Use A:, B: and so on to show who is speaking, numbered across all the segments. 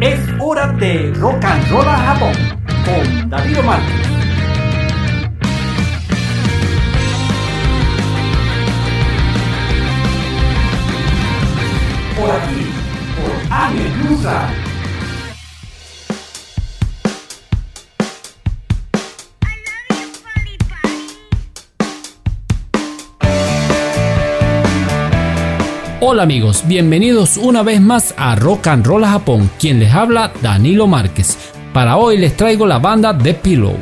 A: Es hora de Rock and Roll a Japón con Danilo Márquez. Por aquí, por Anime Plus Radio. Hola amigos, bienvenidos una vez más a Rock and Roll a Japón. Quien les habla, Danilo Márquez. Para hoy les traigo la banda The Pillow.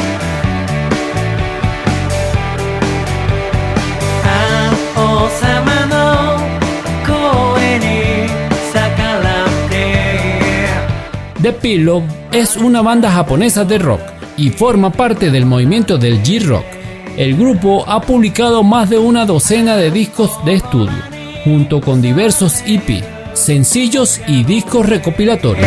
A: The Pillow es una banda japonesa de rock y forma parte del movimiento del J-Rock. El grupo ha publicado más de una docena de discos de estudio, junto con diversos EP, sencillos y discos recopilatorios.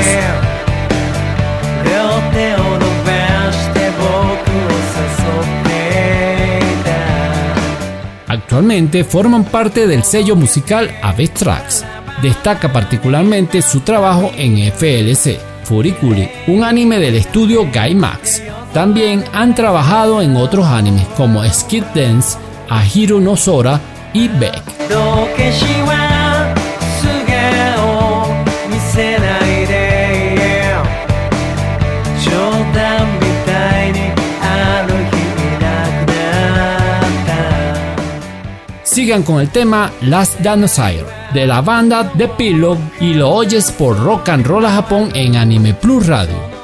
A: Actualmente forman parte del sello musical Avex Trax. Destaca particularmente su trabajo en FLC, Furikuri, un anime del estudio Gainax. También han trabajado en otros animes como Skid Dance, Ahiru no Sora y Beck. Sigan con el tema Last Dinosaur de la banda The Pillow y lo oyes por Rock and Roll a Japón en Anime Plus Radio.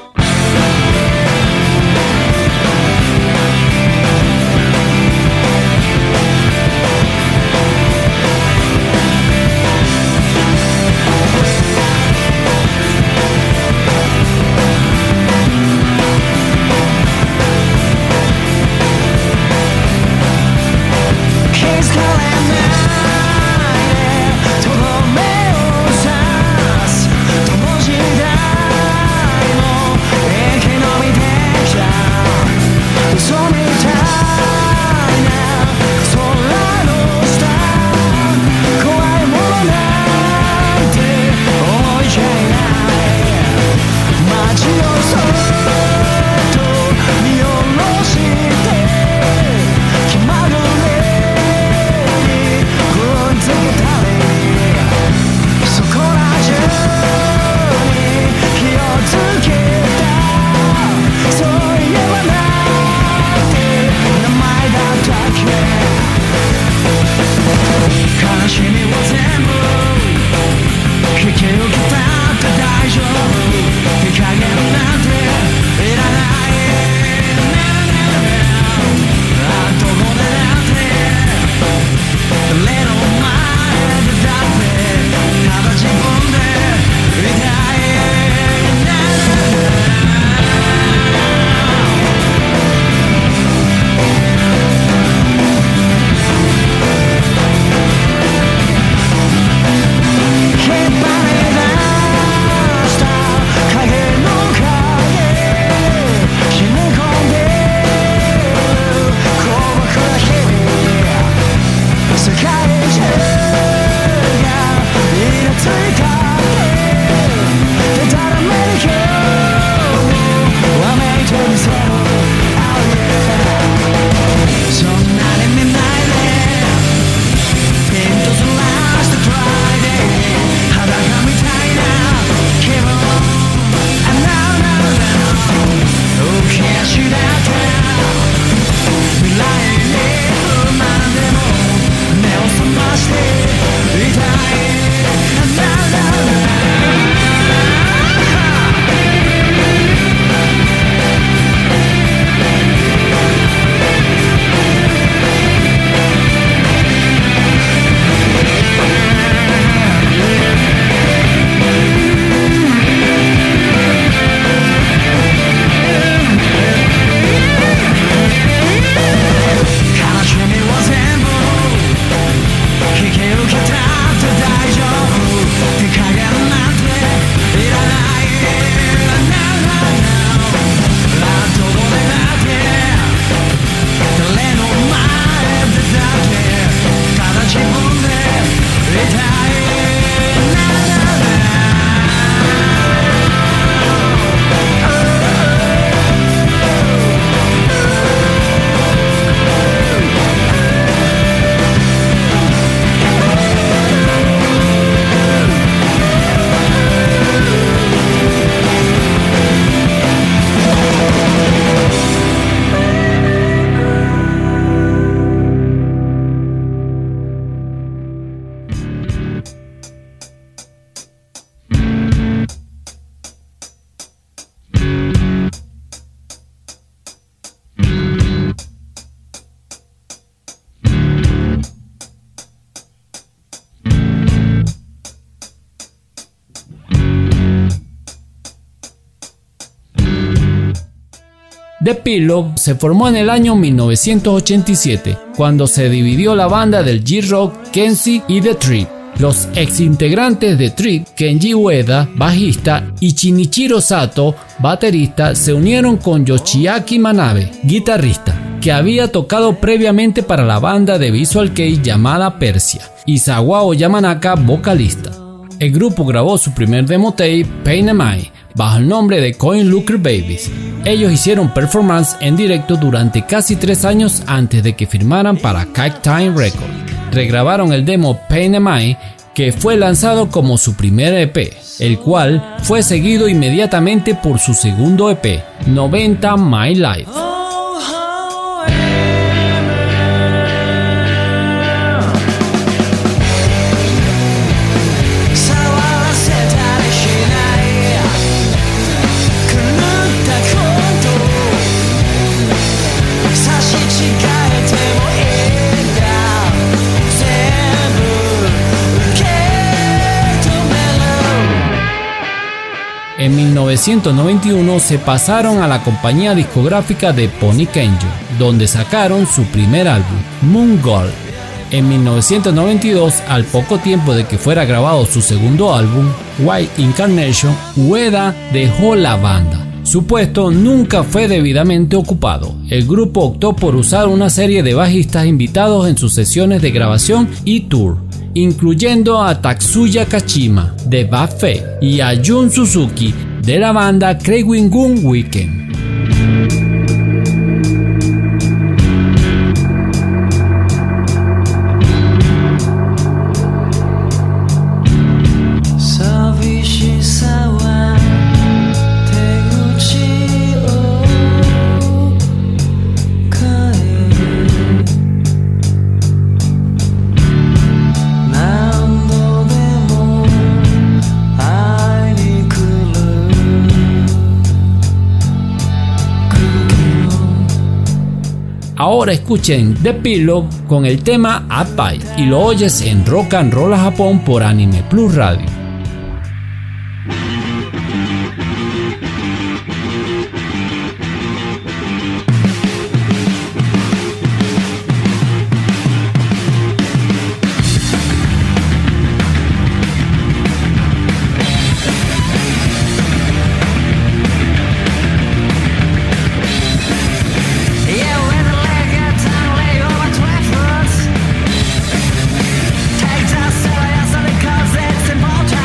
B: More
A: The Pillow se formó en el año 1987, cuando se dividió la banda del J-Rock Kenzie y The Trip. Los ex integrantes de Trip, Kenji Ueda, bajista, y Shinichiro Sato, baterista, se unieron con Yoshiaki Manabe, guitarrista, que había tocado previamente para la banda de Visual Kei llamada Persia, y Sawao Yamanaka, vocalista. El grupo grabó su primer demo tape, Pain Am I, bajo el nombre de Coin Looker Babies. Ellos hicieron performance en directo durante casi 3 años antes de que firmaran para Kite Time Records. Regrabaron el demo Pain Am I, que fue lanzado como su primer EP, el cual fue seguido inmediatamente por su segundo EP, 90 My Life. En 1991 se pasaron a la compañía discográfica de Pony Kenjo, donde sacaron su primer álbum, Moon Gold. En 1992, al poco tiempo de que fuera grabado su segundo álbum, White Incarnation, Ueda dejó la banda. Su puesto nunca fue debidamente ocupado. El grupo optó por usar una serie de bajistas invitados en sus sesiones de grabación y tour, incluyendo a Tatsuya Kashima de Bad Fate y a Jun Suzuki de la banda Crazy Gun Weekend. Ahora escuchen The Pillow con el tema Up y lo oyes en Rock and Roll Japón por Anime Plus Radio.
B: Take us, so yes, because it's important.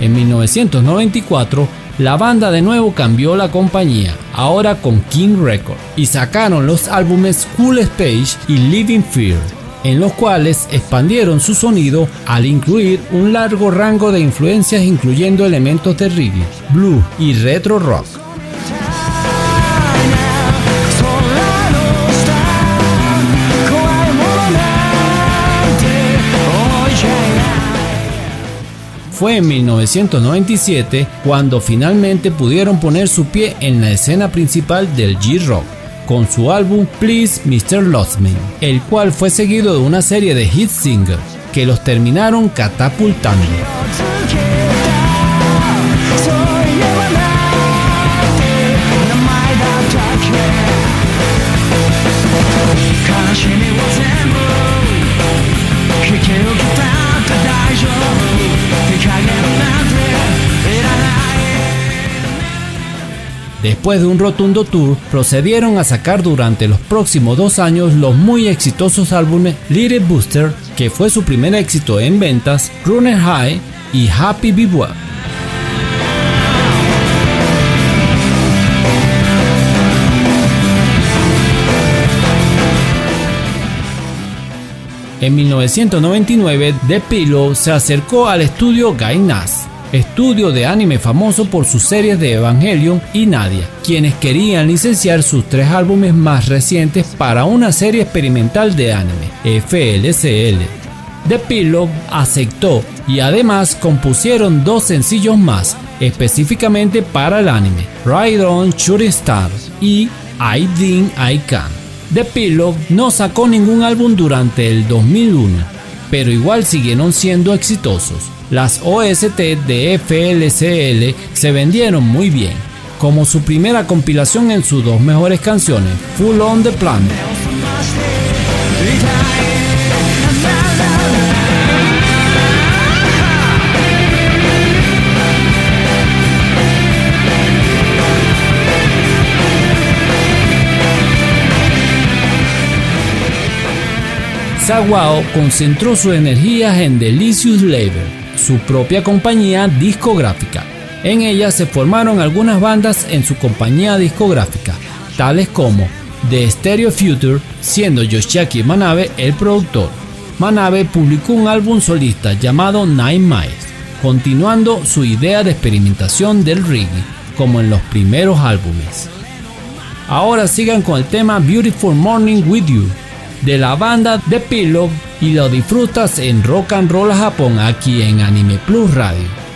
A: En 1994, la banda de nuevo cambió la compañía, ahora con King Records, y sacaron los álbumes Cool Stage y Living Fear, en los cuales expandieron su sonido al incluir un largo rango de influencias incluyendo elementos de reggae, blues y retro rock. Fue en 1997 cuando finalmente pudieron poner su pie en la escena principal del G-Rock, con su álbum Please Mr. Lost Me, el cual fue seguido de una serie de hit singles que los terminaron catapultando. Después de un rotundo tour, procedieron a sacar durante los próximos 2 años los muy exitosos álbumes Little Booster, que fue su primer éxito en ventas, Runner High y Happy Bebop. En 1999, The Pillow se acercó al estudio Gainax, estudio de anime famoso por sus series de Evangelion y Nadia, quienes querían licenciar sus 3 álbumes más recientes para una serie experimental de anime, FLCL. The Pillow aceptó y además compusieron 2 sencillos más, específicamente para el anime, Ride On Shooting Star y I Think I Can. The Pillow no sacó ningún álbum durante el 2001, pero igual siguieron siendo exitosos. Las OST de FLCL se vendieron muy bien, como su primera compilación en sus 2 mejores canciones, Full on the Planet. Sawao concentró sus energías en Delicious Label, su propia compañía discográfica. En ella se formaron algunas bandas en su compañía discográfica, tales como The Stereo Future, siendo Yoshiaki Manabe el productor. Manabe publicó un álbum solista llamado Nine Miles, continuando su idea de experimentación del reggae, como en los primeros álbumes. Ahora sigan con el tema Beautiful Morning With You, de la banda The Pillow, y lo disfrutas en Rock and Roll Japón aquí en Anime Plus Radio.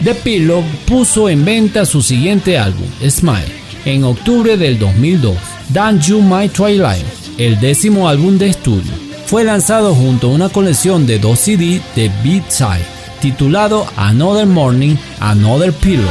A: The Pillow puso en venta su siguiente álbum, Smile, en octubre del 2002, Don't You My Twilight, el 10º álbum de estudio. Fue lanzado junto a una colección de 2 CD de B-Side, titulado Another Morning, Another Pillow.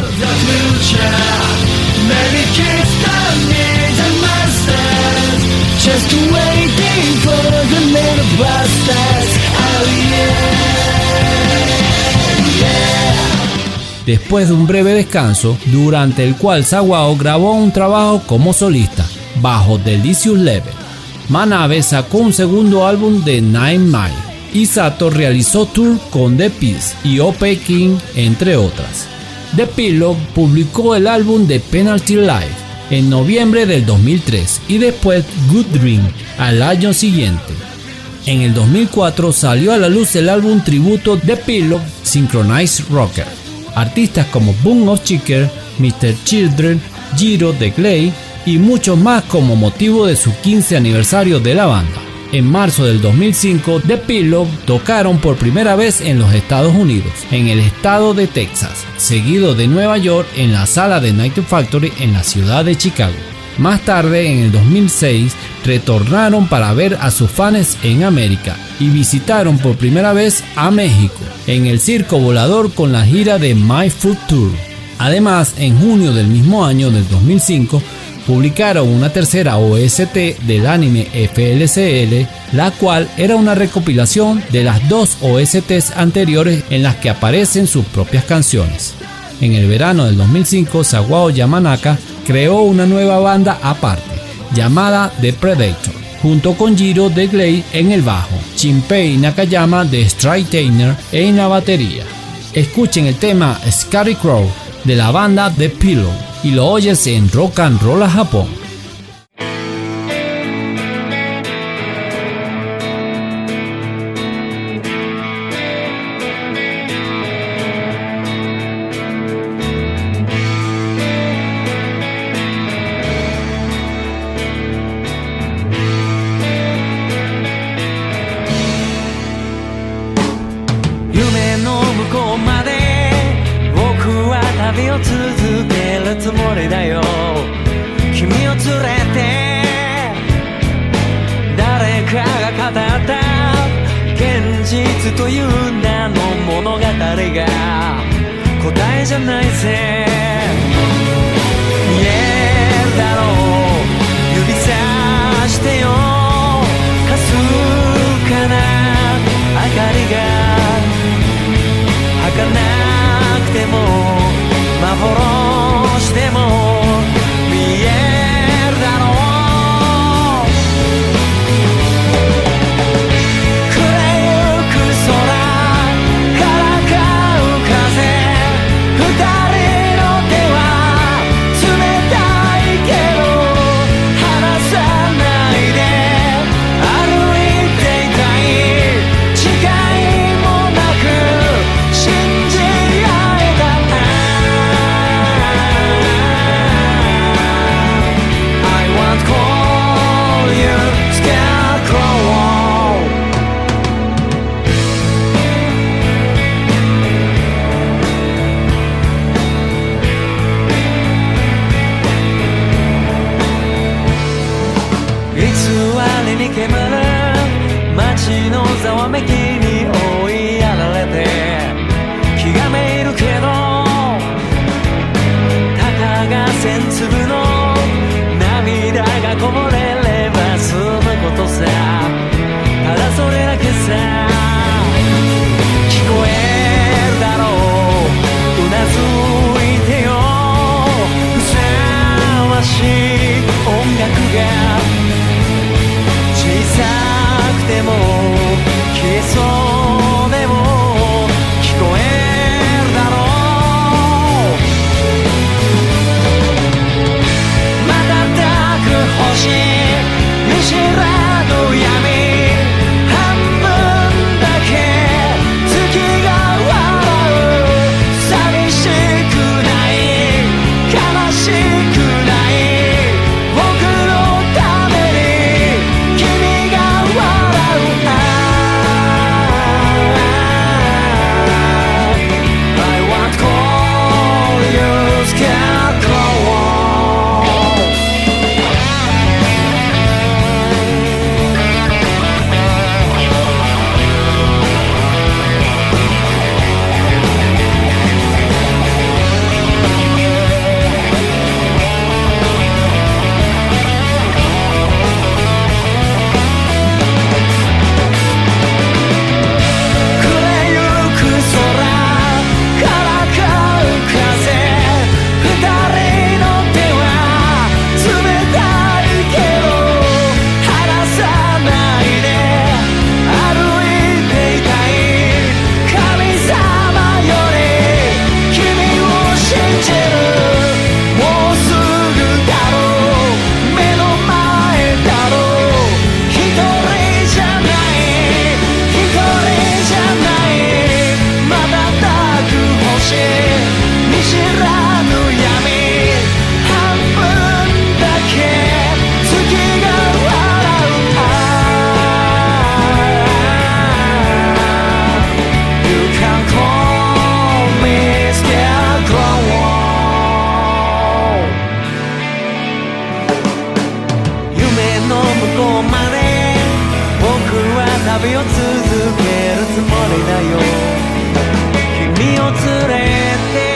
A: Después de un breve descanso, durante el cual Sawao grabó un trabajo como solista, bajo Delicious Level, Manabe sacó un segundo álbum de Nine Mile, y Sato realizó tour con The Peace y O.P. King, entre otras. The Pillow publicó el álbum The Penalty Live en noviembre del 2003 y después Good Dream al año siguiente. En el 2004 salió a la luz el álbum tributo The Pillow Synchronized Rocker. Artistas como Boom of Chicken, Mr. Children, Jiro de Glay y muchos más como motivo de su 15 aniversario de la banda. En marzo del 2005, The Pillow tocaron por primera vez en los Estados Unidos, en el estado de Texas, seguido de Nueva York en la sala de Night Factory en la ciudad de Chicago. Más tarde, en el 2006, retornaron para ver a sus fans en América y visitaron por primera vez a México, en el Circo Volador con la gira de My Food Tour. Además, en junio del mismo año del 2005, publicaron una tercera OST del anime FLCL, la cual era una recopilación de las 2 OSTs anteriores en las que aparecen sus propias canciones. En el verano del 2005, Sawao Yamanaka creó una nueva banda aparte, llamada The Predator, junto con Jiro de Glay en el bajo, Shinpei Nakayama de Straightener en la batería. Escuchen el tema Scary Crow de la banda The Pillow y lo oyes en Rock and Roll Japón.
B: 旅を続けるつもりだよ君を連れて誰かが語った現実という名の物語が答えじゃないぜ見えるだろう指さしてよかすかな明かりが儚くても幻でも見えるだろう暮れゆく空からかう風二人の手は冷たいけど離さないで歩いていたい誓いもなく信じ合えたI want to call you Scarecrow 偽りに煙る街のざわめきに追いやられて気がめいるけどたかが千粒の涙がこぼれれば済むことさただそれだけさ聞こえるだろううなずいてよふさわしい音楽が小さくても消えそう旅を続けるつもりだよ君を連れて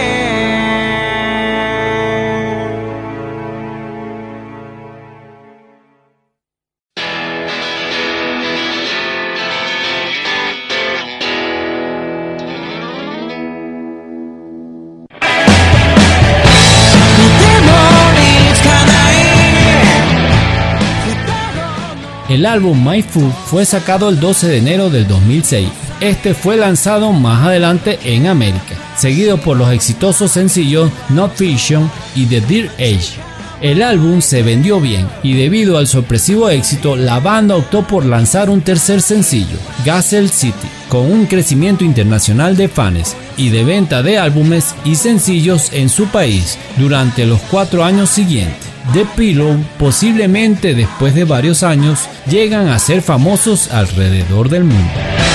A: El álbum My Food fue sacado el 12 de enero del 2006. Este fue lanzado más adelante en América, seguido por los exitosos sencillos Not Fiction y The Dear Age. El álbum se vendió bien y debido al sorpresivo éxito, la banda optó por lanzar un tercer sencillo, Gazelle City, con un crecimiento internacional de fans y de venta de álbumes y sencillos en su país durante los 4 años siguientes. The Pillow, posiblemente después de varios años, llegan a ser famosos alrededor del mundo.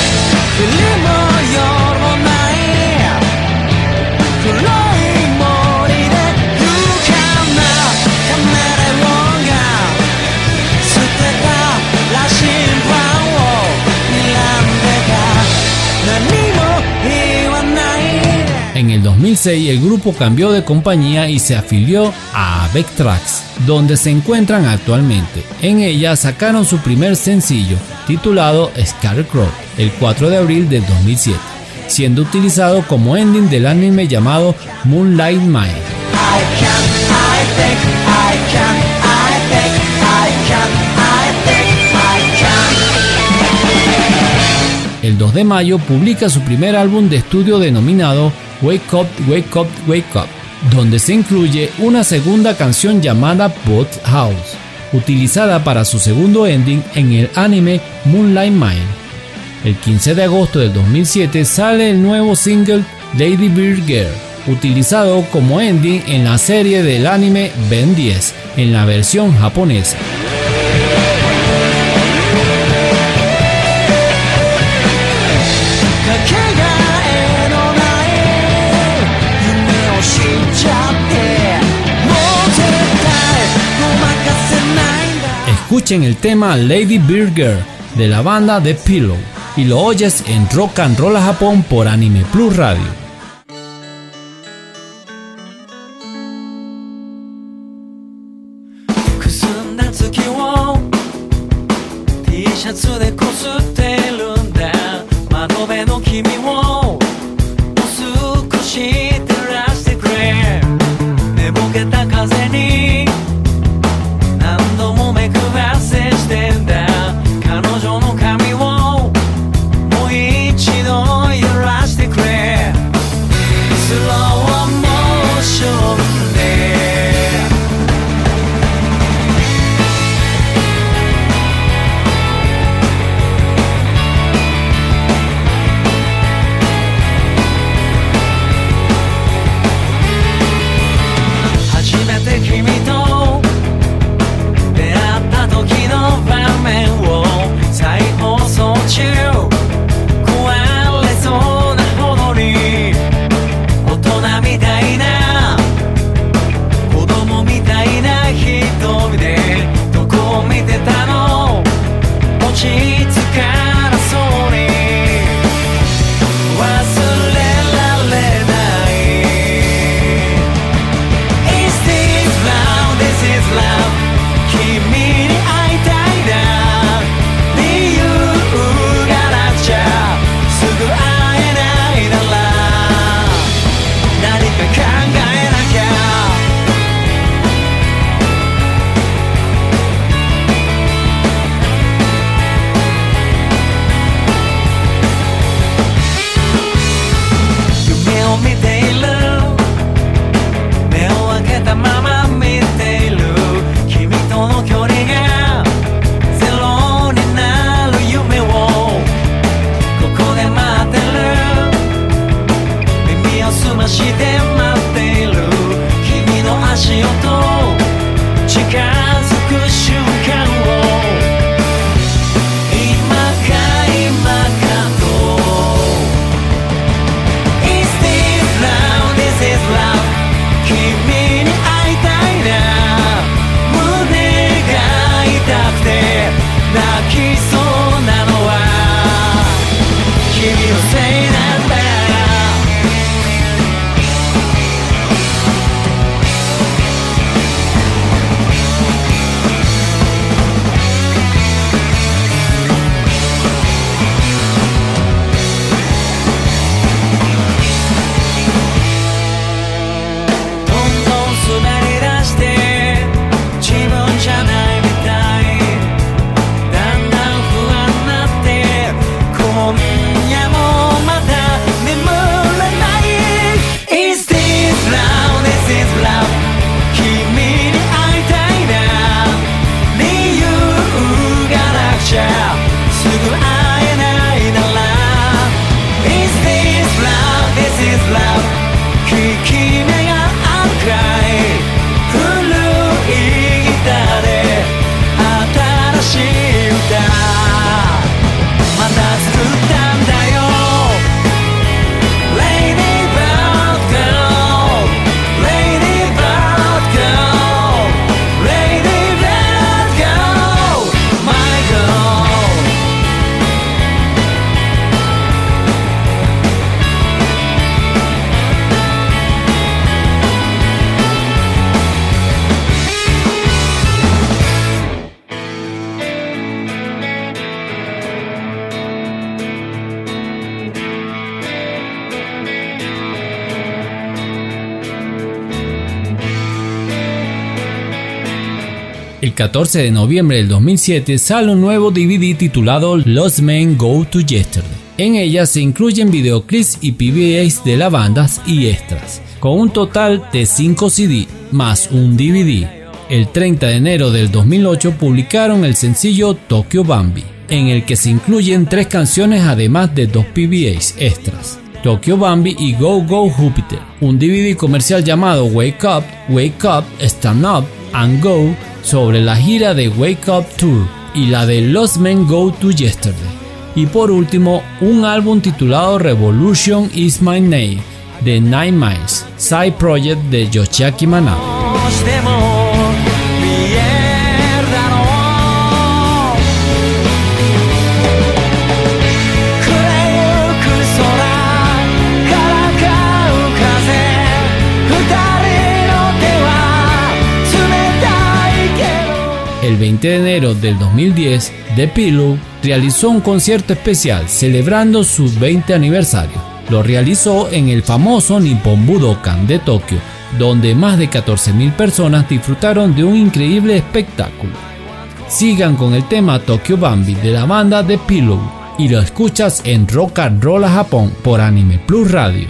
A: En el 2006 el grupo cambió de compañía y se afilió a Avex Trax, donde se encuentran actualmente. En ella sacaron su primer sencillo, titulado Scarecrow, el 4 de abril del 2007, siendo utilizado como ending del anime llamado Moonlight Mine. El 2 de mayo publica su primer álbum de estudio denominado Wake Up, Wake Up, Wake Up, donde se incluye una segunda canción llamada Boat House, utilizada para su segundo ending en el anime Moonlight Mine. El 15 de agosto del 2007 sale el nuevo single Lady Bird Girl, utilizado como ending en la serie del anime Ben 10 en la versión japonesa. Escuchen el tema Lady Bird Girl de la banda The Pillow y lo oyes en Rock and Roll Japón por Anime Plus Radio.
B: 泣きそうなのは
A: El 14 de noviembre del 2007 sale un nuevo DVD titulado Lost Men Go to Yesterday. En ella se incluyen videoclips y PVAs de la banda y extras, con un total de 5 CD más un DVD. El 30 de enero del 2008 publicaron el sencillo Tokyo Bambi, en el que se incluyen 3 canciones además de 2 PVAs extras, Tokyo Bambi y Go Go Jupiter, un DVD comercial llamado Wake Up, Stand Up and Go sobre la gira de Wake Up Tour y la de Lost Men Go to Yesterday. Y por último, un álbum titulado Revolution Is My Name de Nine Miles, side project de Yoshiaki Manabe. El 20 de enero del 2010, The Pillow realizó un concierto especial celebrando su 20 aniversario. Lo realizó en el famoso Nippon Budokan de Tokio, donde más de 14.000 personas disfrutaron de un increíble espectáculo. Sigan con el tema Tokyo Bambi de la banda The Pillow y lo escuchas en Rock and Roll Japón por Anime Plus Radio.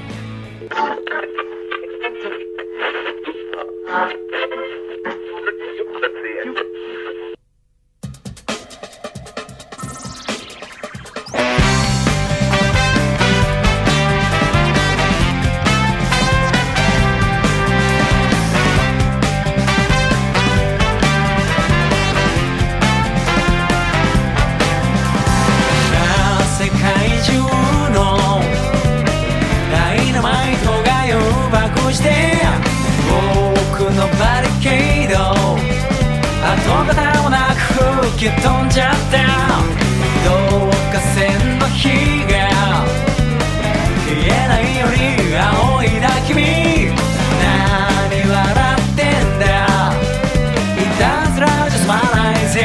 B: 吹き飛んじゃった導火線の火が消えないように仰いだ君何笑ってんだいたずらじゃ済まないぜ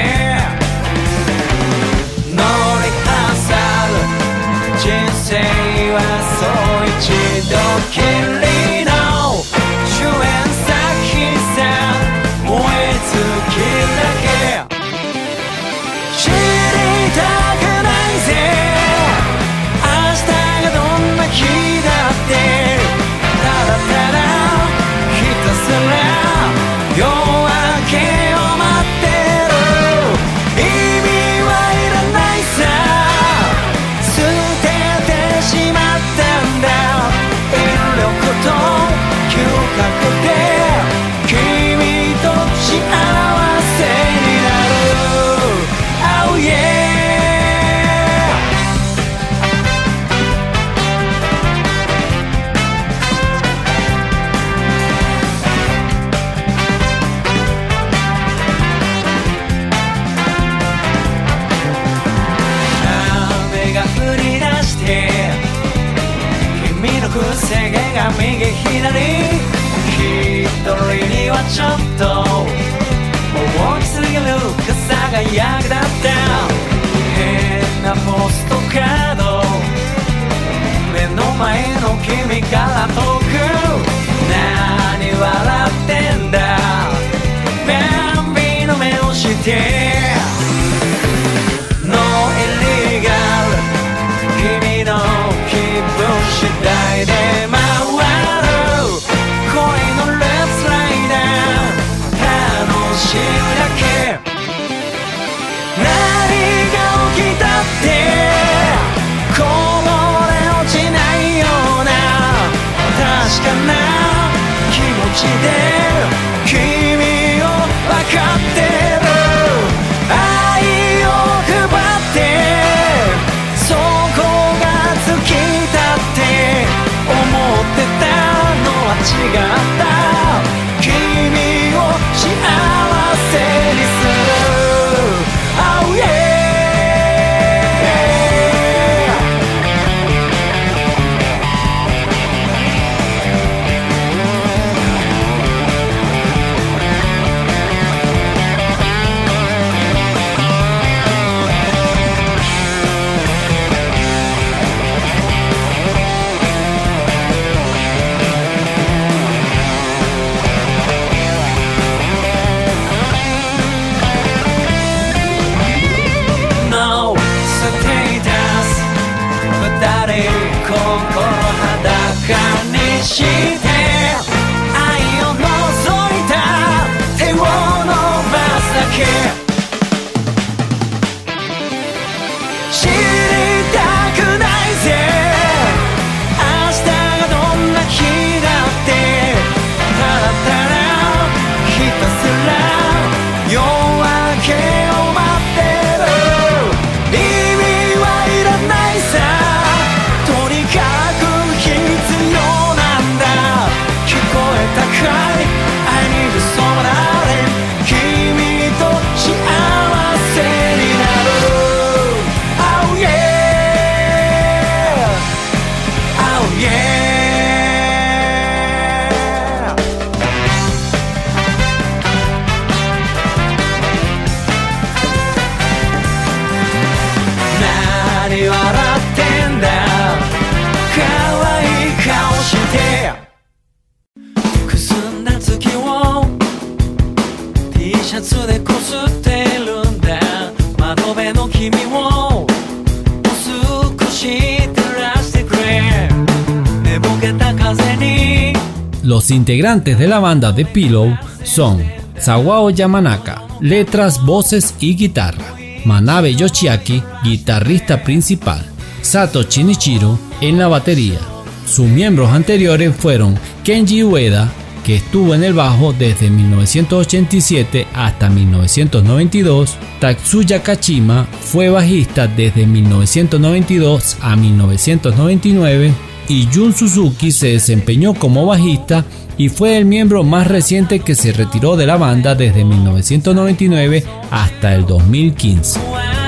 B: 乗り挟む人生はそう一度きりの主演作品さ燃え尽きだけ知りたくないぜ明日がどんな日だってただただひたすら夜明けを待ってる意味はいらないさ捨ててしまったんだ引力と嗅覚で君と幸せになるOh yeah 雨が降り出して君の癖毛が右左一人にはちょっと大きすぎる傘が役立った変なポストカード目の前の君から遠く何笑ってんだ便秘の目をしてノーイリガル君の気分次第で回る恋のレッツライダー楽しいだけ何が起きたってこぼれ落ちないような確かな気持ちで君を分かってるシャツでこすってるんだ窓辺の君をもう少し照らしてくれ寝ぼけた風に
A: Los integrantes de la banda The Pillow son Sawao Yamanaka, letras, voces y guitarra, Manabe Yoshiaki, guitarrista principal, Sato Shinichiro en la batería. Sus miembros anteriores fueron Kenji Ueda, que estuvo en el bajo desde 1987 hasta 1992, Tatsuya Kashima fue bajista desde 1992 a 1999 y Jun Suzuki se desempeñó como bajista y fue el miembro más reciente que se retiró de la banda desde 1999 hasta el 2015.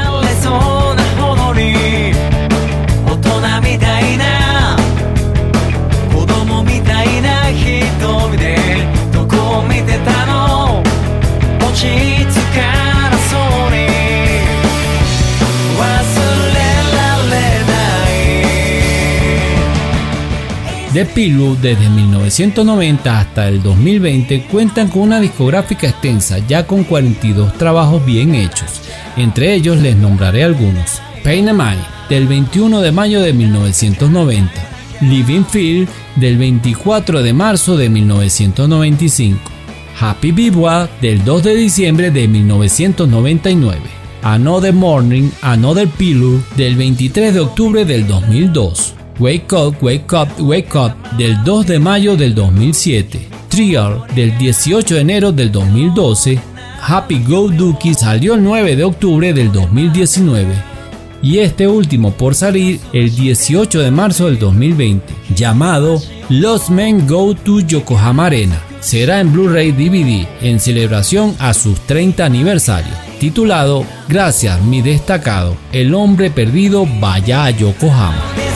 A: The Pillow desde 1990 hasta el 2020 cuentan con una discográfica extensa ya con 42 trabajos bien hechos. Entre ellos les nombraré algunos: Pain Am I del 21 de mayo de 1990, Living Feel del 24 de marzo de 1995, Happy Bivouac del 2 de diciembre de 1999, Another Morning, Another Pillow del 23 de octubre del 2002, Wake Up, Wake Up, Wake Up del 2 de mayo del 2007, Trial del 18 de enero del 2012, Happy Go Lucky salió el 9 de octubre del 2019 y este último por salir el 18 de marzo del 2020, llamado Lost Men Go to Yokohama Arena. Será en Blu-ray DVD en celebración a sus 30 aniversarios, titulado Gracias mi destacado, el hombre perdido vaya a Yokohama.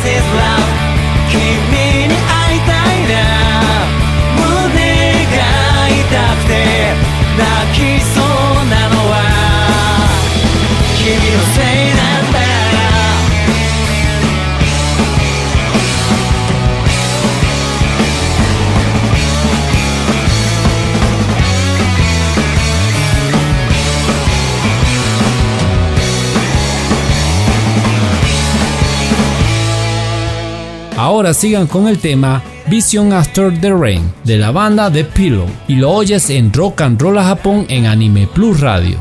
A: Ahora sigan con el tema Vision After the Rain de la banda The Pillow y lo oyes en Rock and Roll a Japón en Anime Plus Radio.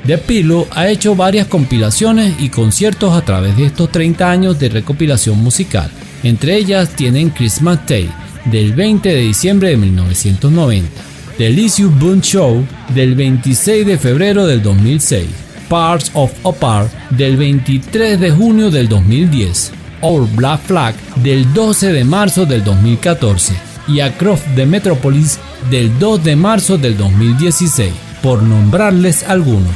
A: The Pillow ha hecho varias compilaciones y conciertos a través de estos 30 años de recopilación musical. Entre ellas tienen Christmas Day, del 20 de diciembre de 1990, The Elysium Boom Show, del 26 de febrero del 2006, Parts of a Part, del 23 de junio del 2010, Our Black Flag, del 12 de marzo del 2014, y Across the Metropolis, del 2 de marzo del 2016, por nombrarles algunos.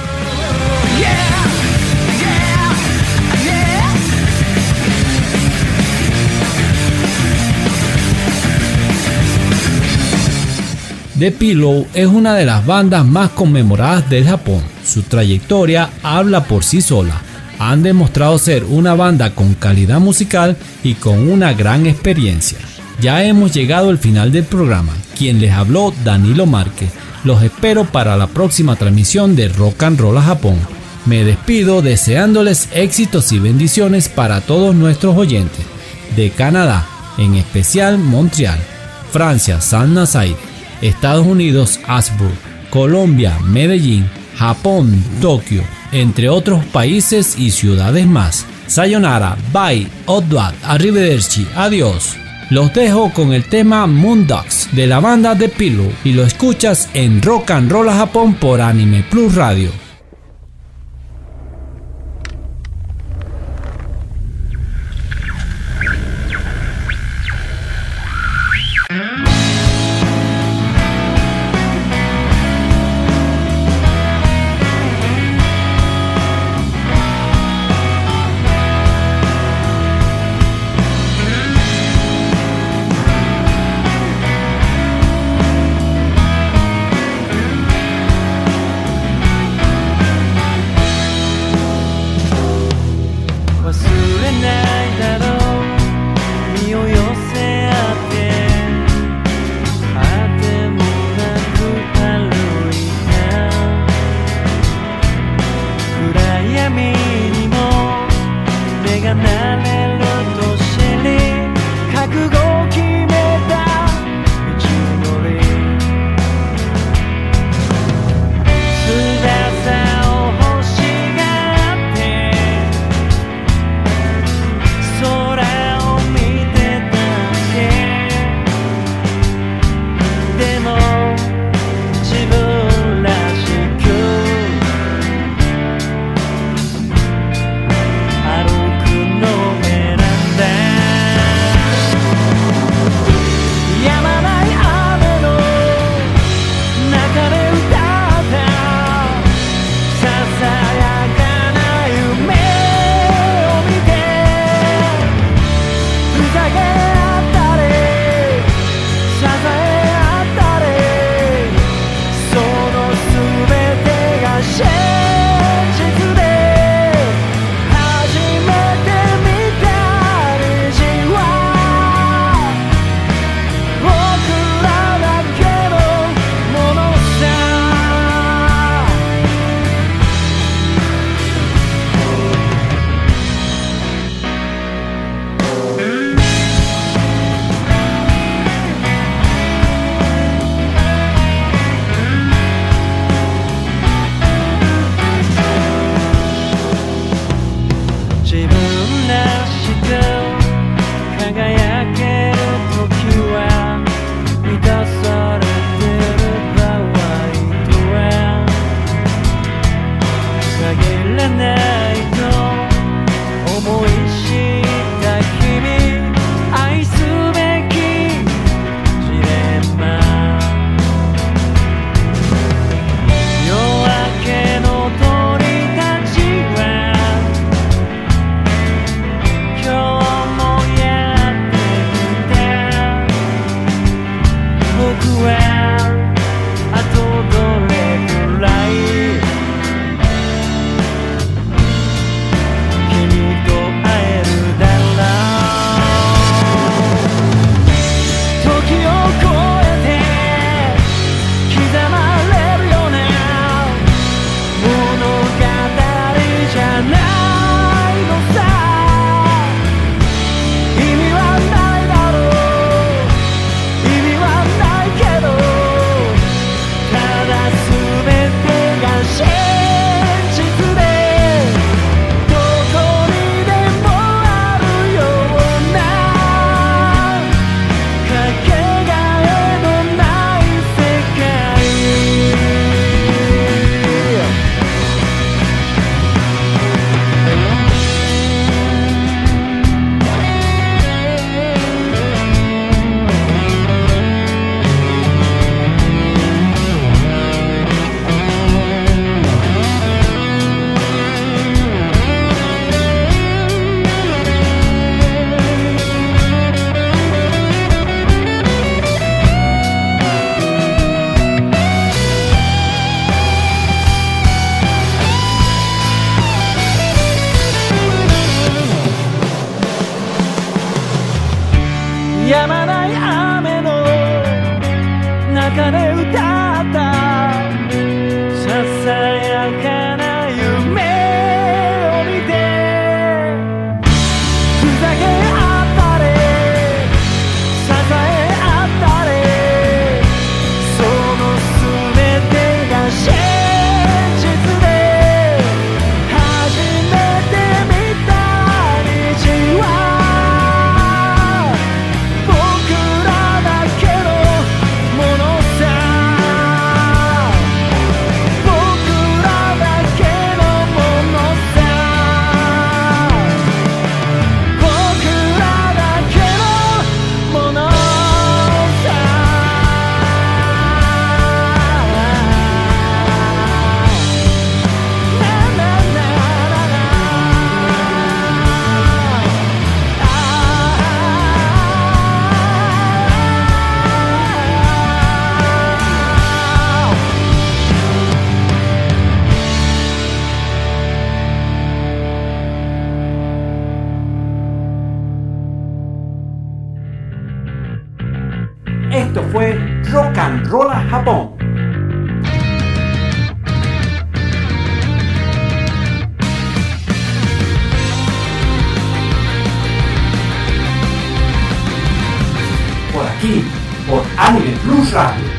A: The Pillow es una de las bandas más conmemoradas del Japón. Su trayectoria habla por sí sola. Han demostrado ser una banda con calidad musical y con una gran experiencia. Ya hemos llegado al final del programa. Quien les habló, Danilo Márquez. Los espero para la próxima transmisión de Rock and Roll a Japón. Me despido deseándoles éxitos y bendiciones para todos nuestros oyentes. De Canadá, en especial Montreal, Francia, San Nazaire, Estados Unidos, Augsburg, Colombia, Medellín, Japón, Tokio, entre otros países y ciudades más. Sayonara, bye, Odwad, arrivederci, adiós. Los dejo con el tema Moondogs de la banda The Pillow y lo escuchas en Rock and Roll a Japón por Anime Plus Radio.
B: 止まない雨の中で歌ったささやかな夢を見てふざけ合ったり支え合ったりその全てが真実で初めて見た虹は僕らだけのものさ僕らだけのものさ僕らだけのものさ
C: Esto fue Rock and Roll a Japón. Por aquí, por Anime Plus Radio.